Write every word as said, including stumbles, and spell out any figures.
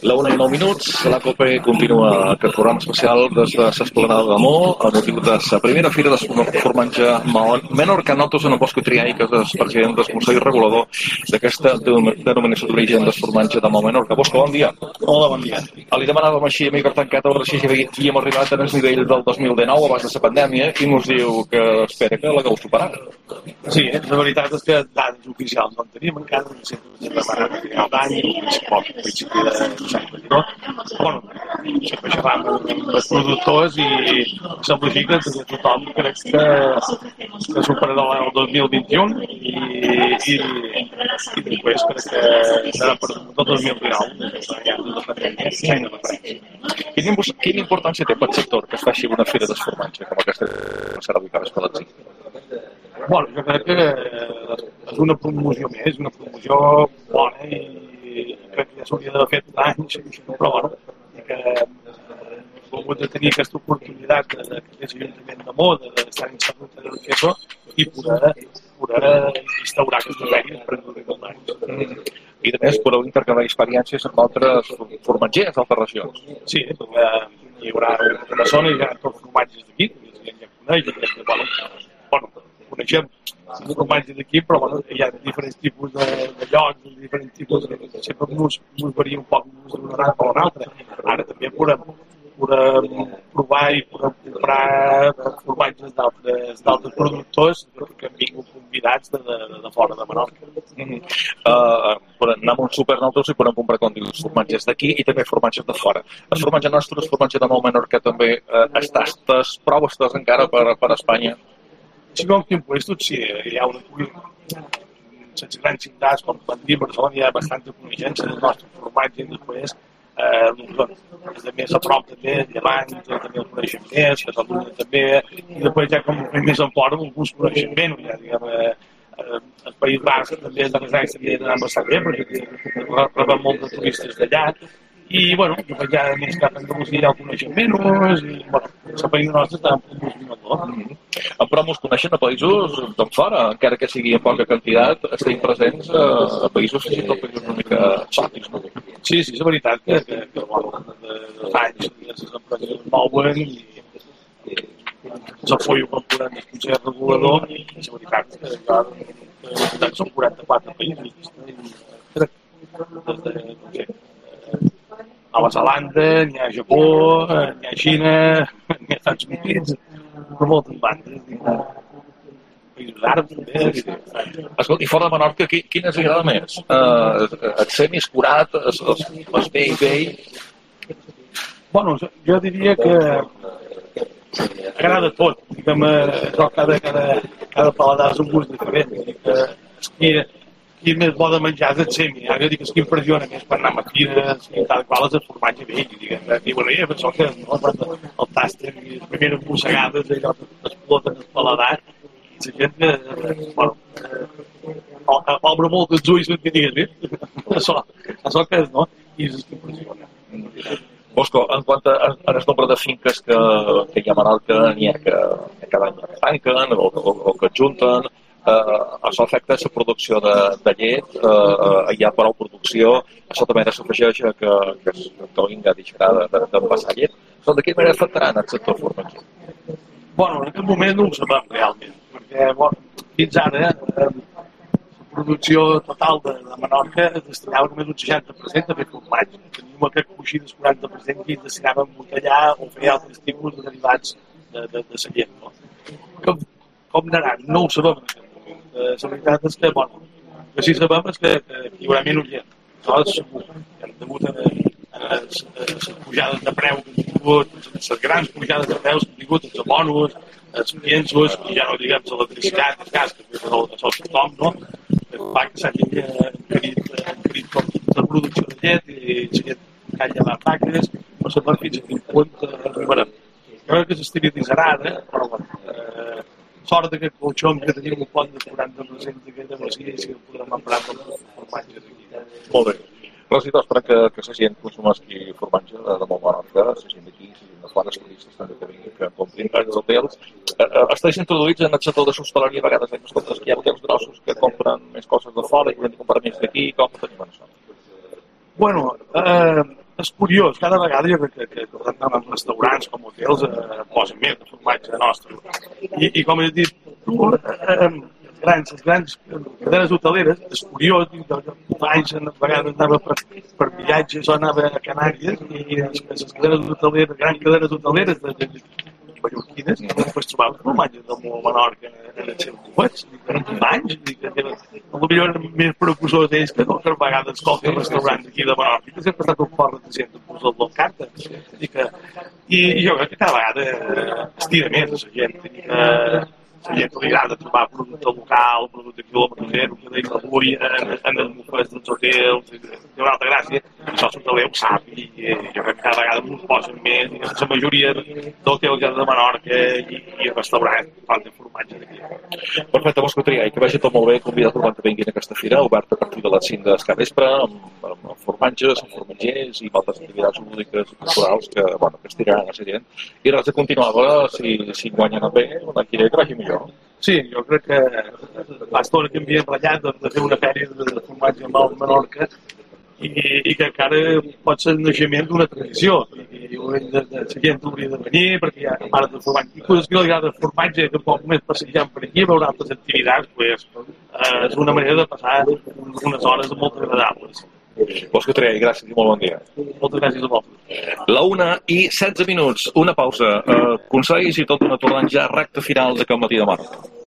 La una i nou minuts, la COPE continua aquest programa especial des de l'Esplanada de Mo a motiu de la primera fira de formatge menor que nosaltres en el Bosco Triai, que és el president del Consell Regulador d'aquesta denominació d'origen del formatge de Mo Menorca. Bosco, bon dia. Hola, bon dia. Li demanàvem així a mi per tancat a veure si havíem arribat al nivell del dos mil dinou abans de la pandèmia i ens diu que espera que l'hagueu superat. Sí, la veritat és que dades oficials no en tenim encara, no sé si hem demanat a final d'any, a principi de no? Bueno, sempre xerram amb els productors i s'amplifica que tothom crec que, que superarà el dos mil vint-i-u i, i, i després crec que serà per el dos mil dinou. Quina, quina importància té pel sector que es faci una fira de formatge com aquesta que serà ubicada a Escalazzi? Bueno, jo crec que és una promoció més, una promoció bona i crec que ja s'hauria d'haver fet anys, però bueno, que hem volgut de tenir aquesta oportunitat d'aquest Ajuntament de Mo, d'estar instal·lat en el queso i poder, poder instaurar aquestes eines per els anys. I a més, podeu intercalar experiències amb altres formatgers d'altres regions. Sí, perquè hi haurà una zona i hi haurà tots formatges d'aquí, que ja coneix, que bueno, bueno, coneixem el formatge d'aquí, però bueno, hi ha diferents tipus de, de llocs, diferents tipus de... sempre ens varia un poc d'un a un altre. Ara també podem, podem provar i podem comprar formatges d'altres productors que han vingut convidats de, de, de fora de Menorca. Mm-hmm. uh, podem anar a un súper nosaltres i podem comprar, com dius, formatges d'aquí i també formatges de fora. El formatge nostre, el formatge de Mo Menorca també uh, està estàs, prou estàs encara per, per Espanya. Sí, com que impuestos, sí, hi ha una sense grans ciutats, com vam dir, Barcelona hi ha bastanta coneixença del nostre formatge i després eh, des de més a prop també, Llevant, també el coneixem més, Catalunya també, i després ja com més en fora, alguns coneixem menys, ja diguem, eh, eh, el País Basc també de les anys també anant bastant bé, perquè rebem molt de turistes d'allà, i, bueno, ja més cap a Andalusia ja ho coneixem menys, i, bueno, el país nostre està en un minador. Mm-hmm. Però ens coneixen a països d'on fora, encara que sigui en poca quantitat, estem presents a, a països que són països una mica exòtics, no? Sí, sí, és veritat que, que, que bueno, de, de anys les empreses es mouen i, i s'afoio quan podem el Consell Regulador i és veritat que ja són quaranta-quatre països i crec des de, no sé, Nova Zelanda, n'hi ha Japó, n'hi ha Xina, n'hi ha Estats Units, per moltes bandes, països àrabs també. Escolta, i fora de Menorca, quin ens agrada més? Uh, el semi escurat, el vell vell? Bueno, jo diria que agrada tot, diguem, cada, cada, cada paladar és un gust diferent, i que esqui, qui més bo de menjar és el semi. Ara jo dic que el que impressiona més per anar a maquines i tal qual és el formatge vell. Diguem, i bueno, ja penso que no, el tàster i les primeres mossegades allò que exploten el paladar i la gent que, bueno, eh, obre molt els ulls que digues, eh? Això, això que és, no? I és el que impressiona. Bosco, en quant a, a el nombre de finques que, que hi ha a Menorca, n'hi ha que, que cada any tanquen o, o, o que junten, Uh, això afecta la producció de, de llet, uh, uh, hi ha prou producció, això també s'afegeix que, que, que vinga deixarà d'envasar llet. Això de quina manera afectaran el sector formatger? Bueno, en aquest moment no ho sabem realment, perquè bueno, fins ara eh, la producció total de, de Menorca es destinava només un seixanta per cent a fer formatge. Tenim aquest coixí del quaranta per cent que es destinava a embotellar o fer altres tipus de derivats de, de, de la llet. No? Com, com anaran? No ho sabem. La veritat és que, bueno, que sí sabem és que, que hi haurà menys gent. Això és segur. Hem degut a les pujades de preu que hem tingut, les grans pujades de preus que hem tingut, els abonos, els piensos, i ja no diguem l'electricitat, el gas, que és el tothom, no? Va que s'hagi encarit com la producció de llet i la gent que ha llevat vaques, no sabem fins a quin punt arribarem. Jo crec que s'estabilitzarà, eh? Però, bueno, eh, sort d'aquest colxom que tenim un pont de quaranta per cent d'aquesta masia i si el podrem emprar per formatges aquí. Molt bé. Regidor, esperem que, que la gent consumeixi formatge de, de molt Menorca, la gent d'aquí, la gent de fora, els turistes també que vinguin, que comprin els hotels. Eh, eh, estàs introduïts en el sector de l'hostaleria, a vegades hem escoltat que hi ha hotels grossos que compren més coses de fora i que han de comprar més d'aquí, com tenim això? Bueno, eh, és curiós, cada vegada jo crec que, que, que anem en restaurants com hotels eh, posen més de formatge nostre. I, i com he dit, tu, eh, grans, les grans cadenes hoteleres, és curiós, fa anys a vegades anava per, per viatges o anava a Canàries i les, les cadenes hoteleres, grans cadenes hoteleres de, de, de mallorquines, després trobaven el formatge del Menorca en els seus cubets, fa anys, i que potser eren més precursors ells que no, que a vegades qualsevol restaurant d'aquí de Menorca, que sempre ha estat un fort de gent que posa el carta, i, que, i, i jo crec que cada vegada estira més la gent, i que la gent li agrada trobar producte local, producte quilòmetre zero, que deia avui en, en els bufets dels hotels, té una altra gràcia, i això l'hoteler ho sap, i, i jo crec que cada vegada ens posen més, i la majoria d'hotels ja de Menorca i, i restaurants fan de formatge d'aquí. Perfecte, Bosco Triay, que vagi tot molt bé, convidat a que vinguin a aquesta fira, oberta a partir de les cinc del vespre, amb, amb formatges, amb formatgers i moltes activitats lúdiques i culturals que, bueno, que estiraran a la gent. I res de continuar, si, si guanyen bé, l'any que vagi millor. Sí, jo crec que l'estona que havíem ratllat de, de fer una fèria de formatge amb el Menorca i, i que encara pot ser el naixement d'una tradició i, i de, de, la gent hauria de venir perquè hi ha mares de formatge i coses que no li agrada formatge que poc més passejant per aquí veure altres activitats pues, eh, és una manera de passar unes hores molt agradables. Bosco Triay, gràcies i molt bon dia. Moltes gràcies a vosaltres. La una i setze minuts, una pausa, eh, consells i tot una tornant ja recta final d'aquest matí de Menorca.